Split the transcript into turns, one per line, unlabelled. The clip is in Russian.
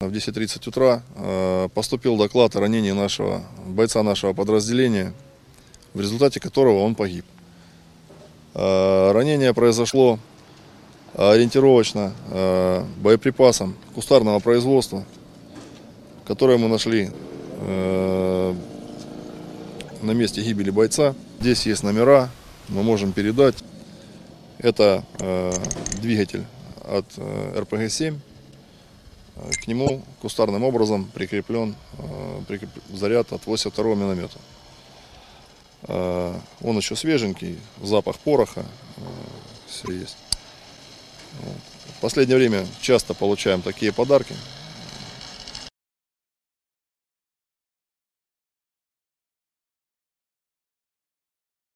В 10:30 утра поступил доклад о ранении бойца нашего подразделения, в результате которого он погиб. Ранение произошло ориентировочно боеприпасом кустарного производства, которое мы нашли на месте гибели бойца. Здесь есть номера, мы можем передать. Это двигатель от РПГ-7. К нему кустарным образом прикреплен заряд от 82-го миномета. Он еще свеженький, запах пороха, все есть. В последнее время часто получаем такие подарки.